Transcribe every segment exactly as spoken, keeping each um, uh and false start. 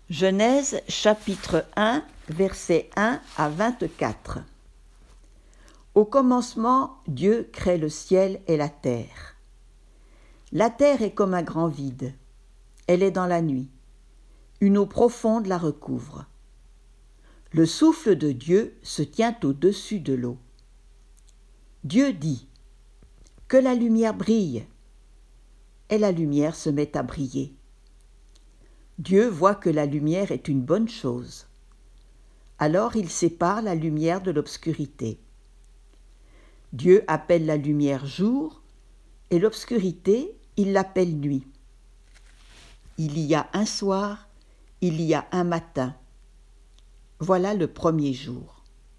Genèse chapitre un, versets un à vingt-quatre. Au commencement, Dieu crée le ciel et la terre. La terre est comme un grand vide. Elle est dans la nuit. Une eau profonde la recouvre. Le souffle de Dieu se tient au-dessus de l'eau. Dieu dit : « Que la lumière brille !» Et la lumière se met à briller. Dieu voit que la lumière est une bonne chose. Alors il sépare la lumière de l'obscurité. Dieu appelle la lumière jour, et l'obscurité, il l'appelle nuit. Il y a un soir, il y a un matin. Voilà le premier jour.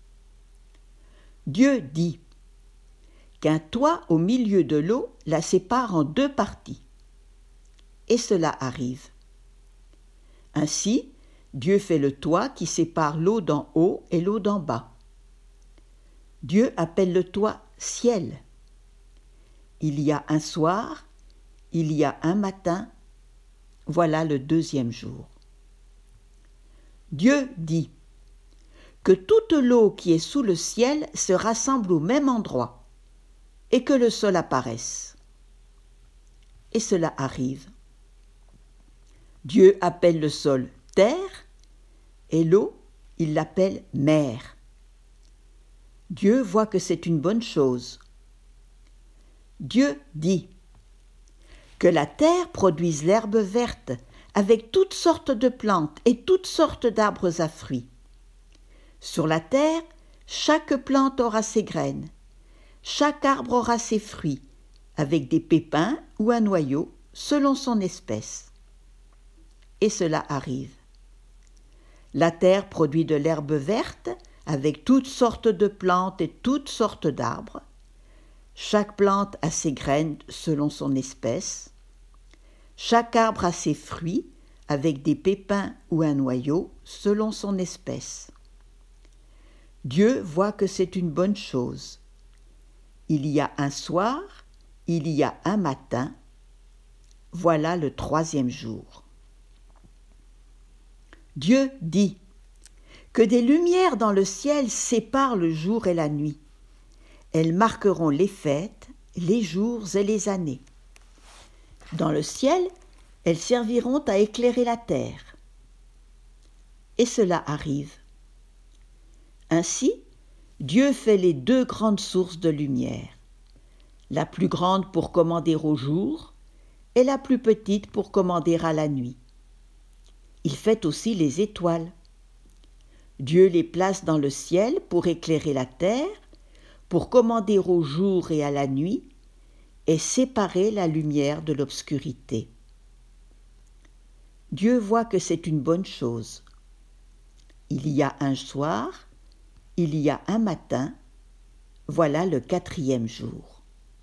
Dieu dit qu'un toit au milieu de l'eau la sépare en deux parties. Et cela arrive. Ainsi, Dieu fait le toit qui sépare l'eau d'en haut et l'eau d'en bas. Dieu appelle le toit ciel. Il y a un soir, il y a un matin, voilà le deuxième jour. Dieu dit que toute l'eau qui est sous le ciel se rassemble au même endroit et que le sol apparaisse. Et cela arrive. Dieu appelle le sol terre et l'eau, il l'appelle mer. Dieu voit que c'est une bonne chose. Dieu dit que la terre produise l'herbe verte avec toutes sortes de plantes et toutes sortes d'arbres à fruits. Sur la terre, chaque plante aura ses graines, chaque arbre aura ses fruits, avec des pépins ou un noyau, selon son espèce. Et cela arrive. La terre produit de l'herbe verte avec toutes sortes de plantes et toutes sortes d'arbres. Chaque plante a ses graines selon son espèce. Chaque arbre a ses fruits avec des pépins ou un noyau selon son espèce. Dieu voit que c'est une bonne chose. Il y a un soir, il y a un matin. Voilà le troisième jour. Dieu dit que des lumières dans le ciel séparent le jour et la nuit. Elles marqueront les fêtes, les jours et les années. Dans le ciel, elles serviront à éclairer la terre. Et cela arrive. Ainsi, Dieu fait les deux grandes sources de lumière, la plus grande pour commander au jour et la plus petite pour commander à la nuit. Il fait aussi les étoiles. Dieu les place dans le ciel pour éclairer la terre, pour commander au jour et à la nuit, et séparer la lumière de l'obscurité. Dieu voit que c'est une bonne chose. Il y a un soir, il y a un matin, voilà le quatrième jour.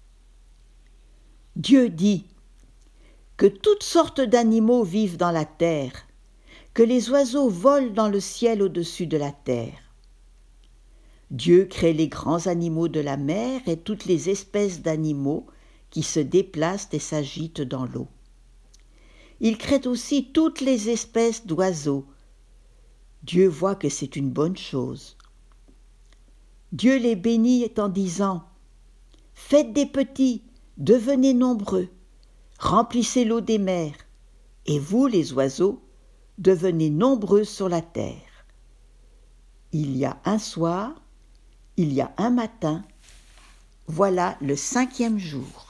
Dieu dit que toutes sortes d'animaux vivent dans la terre, que les oiseaux volent dans le ciel au-dessus de la terre. Dieu crée les grands animaux de la mer et toutes les espèces d'animaux qui se déplacent et s'agitent dans l'eau. Il crée aussi toutes les espèces d'oiseaux. Dieu voit que c'est une bonne chose. Dieu les bénit en disant : « Faites des petits, devenez nombreux, remplissez l'eau des mers, et vous, les oiseaux, devenez nombreux sur la terre. » Il y a un soir, il y a un matin, voilà le cinquième jour.